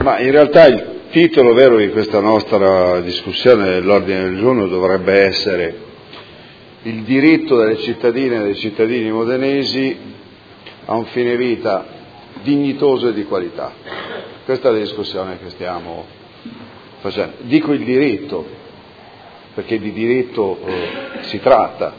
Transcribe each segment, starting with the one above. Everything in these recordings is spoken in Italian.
Ma in realtà il titolo vero di questa nostra discussione dell'ordine del giorno dovrebbe essere il diritto delle cittadine e dei cittadini modenesi a un fine vita dignitoso e di qualità. Questa è la discussione che stiamo facendo. Dico il diritto, perché di diritto si tratta.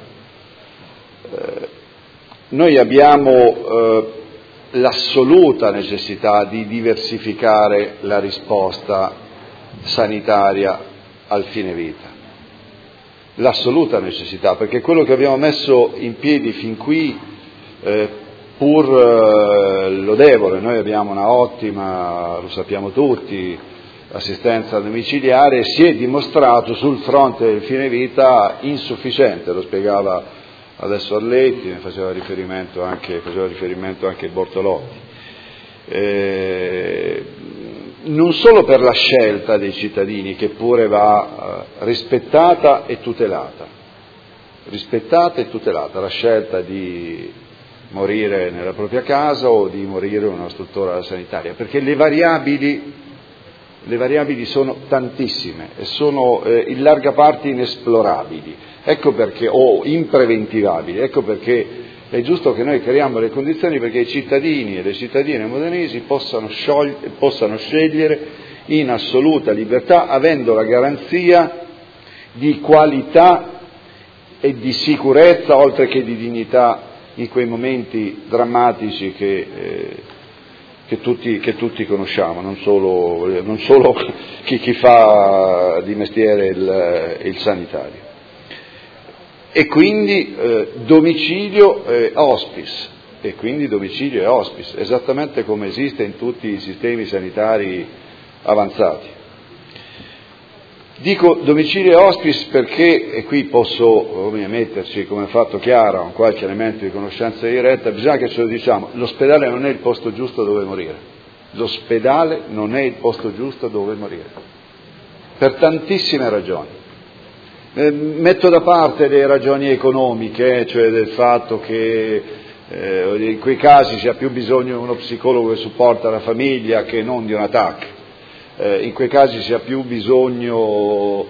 Noi abbiamo l'assoluta necessità di diversificare la risposta sanitaria al fine vita. L'assoluta necessità, perché quello che abbiamo messo in piedi fin qui, pur lodevole, noi abbiamo una ottima, lo sappiamo tutti, assistenza domiciliare, si è dimostrato sul fronte del fine vita insufficiente, lo spiegava adesso Arletti, ne faceva riferimento anche Bortolotti. Non solo per la scelta dei cittadini, che pure va rispettata e tutelata, la scelta di morire nella propria casa o di morire in una struttura sanitaria, perché le variabili sono tantissime e sono in larga parte inesplorabili, ecco perché, o impreventivabili, ecco perché è giusto che noi creiamo le condizioni perché i cittadini e le cittadine modenesi possano scegliere in assoluta libertà, avendo la garanzia di qualità e di sicurezza, oltre che di dignità, in quei momenti drammatici che tutti conosciamo, non solo chi fa di mestiere il sanitario. E quindi domicilio e hospice, esattamente come esiste in tutti i sistemi sanitari avanzati. Dico domicilio e hospice perché, e qui posso metterci, come ha fatto Chiara, un qualche elemento di conoscenza diretta, bisogna che ce lo diciamo: l'ospedale non è il posto giusto dove morire. L'ospedale non è il posto giusto dove morire, per tantissime ragioni. Metto da parte le ragioni economiche, cioè del fatto che in quei casi sia più bisogno di uno psicologo che supporta la famiglia che non di una TAC. In quei casi sia più bisogno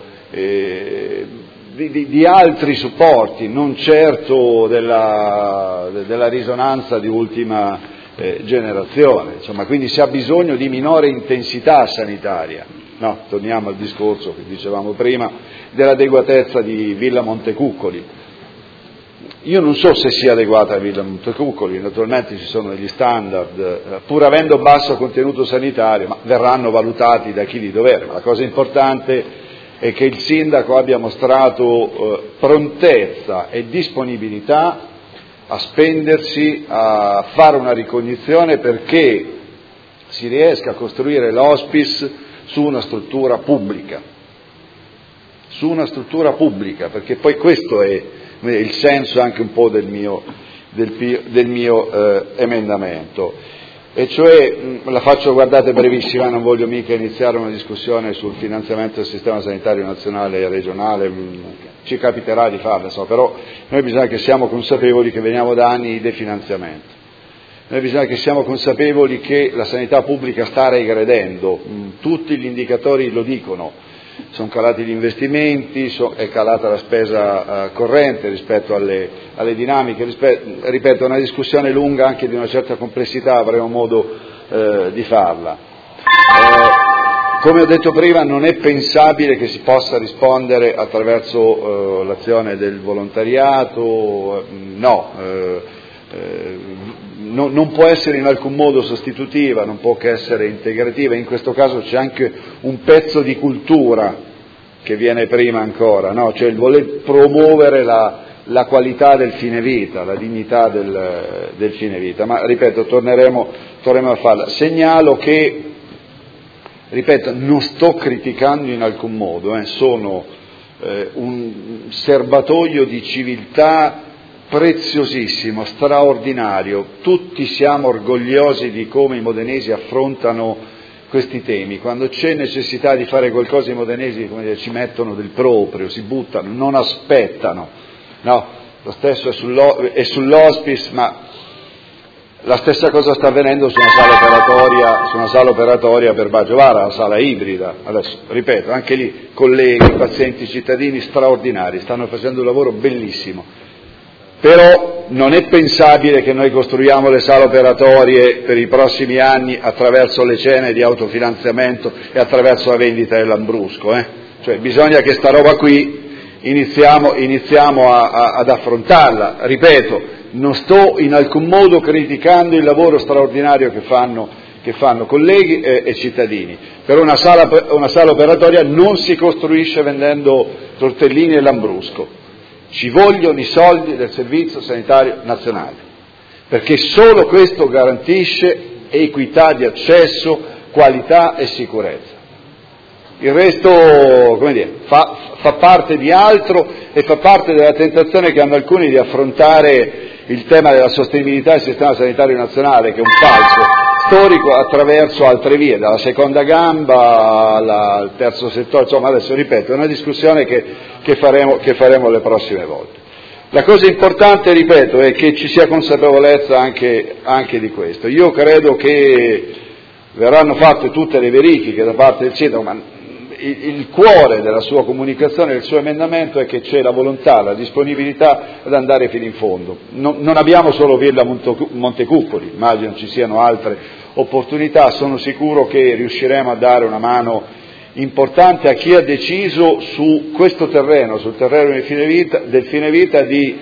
di altri supporti, non certo della risonanza di ultima generazione, insomma, quindi si ha bisogno di minore intensità sanitaria. No, torniamo al discorso che dicevamo prima dell'adeguatezza di Villa Montecuccoli. Io non so se sia adeguata a Villa Montecuccoli, naturalmente ci sono degli standard, pur avendo basso contenuto sanitario, ma verranno valutati da chi di dovere. Ma la cosa importante è che il sindaco abbia mostrato prontezza e disponibilità a spendersi, a fare una ricognizione perché si riesca a costruire l'hospice su una struttura pubblica, perché poi questo è il senso anche un po' del mio emendamento, e cioè, la faccio, guardate, brevissima, non voglio mica iniziare una discussione sul finanziamento del sistema sanitario nazionale e regionale, ci capiterà di farla, però noi bisogna che siamo consapevoli che veniamo da anni di definanziamento. Noi bisogna che siamo consapevoli che la sanità pubblica sta regredendo, tutti gli indicatori lo dicono, sono calati gli investimenti, è calata la spesa corrente rispetto alle dinamiche, ripeto, è una discussione lunga, anche di una certa complessità, avremo modo di farla. Come ho detto prima, non è pensabile che si possa rispondere attraverso l'azione del volontariato, non può essere in alcun modo sostitutiva, non può che essere integrativa. In questo caso c'è anche un pezzo di cultura che viene prima ancora, no? Cioè il voler promuovere la qualità del fine vita, la dignità del fine vita. Ma ripeto, torneremo a farla. Segnalo che, ripeto, non sto criticando in alcun modo, sono un serbatoio di civiltà preziosissimo, straordinario. Tutti siamo orgogliosi di come i modenesi affrontano questi temi. Quando c'è necessità di fare qualcosa, i modenesi, come dire, ci mettono del proprio, si buttano, non aspettano. No, lo stesso è sull'hospice, ma La stessa cosa sta avvenendo su una sala operatoria per Baggiovara, la sala ibrida. Adesso, ripeto, anche lì colleghi, pazienti, cittadini straordinari, stanno facendo un lavoro bellissimo. Però non è pensabile che noi costruiamo le sale operatorie per i prossimi anni attraverso le cene di autofinanziamento e attraverso la vendita del Lambrusco. Cioè bisogna che sta roba qui iniziamo ad affrontarla. Ripeto, non sto in alcun modo criticando il lavoro straordinario che fanno colleghi e cittadini, però una sala operatoria non si costruisce vendendo tortellini e Lambrusco. Ci vogliono i soldi del Servizio Sanitario Nazionale, perché solo questo garantisce equità di accesso, qualità e sicurezza. Il resto, come dire, fa parte di altro e fa parte della tentazione che hanno alcuni di affrontare il tema della sostenibilità del sistema sanitario nazionale, che è un falso storico, attraverso altre vie, dalla seconda gamba al terzo settore. Insomma, adesso ripeto, è una discussione che faremo le prossime volte. La cosa importante, ripeto, è che ci sia consapevolezza anche di questo. Io credo che verranno fatte tutte le verifiche da parte del sindaco, ma il cuore della sua comunicazione, del suo emendamento, è che c'è la volontà, la disponibilità ad andare fino in fondo. Non abbiamo solo Villa Montecuccoli, immagino ci siano altre opportunità. Sono sicuro che riusciremo a dare una mano importante a chi ha deciso su questo terreno, sul terreno del fine vita,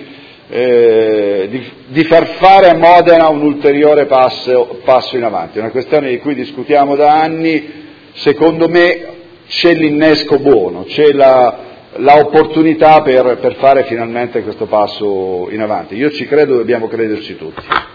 di far fare a Modena un ulteriore passo in avanti. È una questione di cui discutiamo da anni. Secondo me c'è l'innesco buono, c'è la opportunità per fare finalmente questo passo in avanti. Io ci credo, dobbiamo crederci tutti.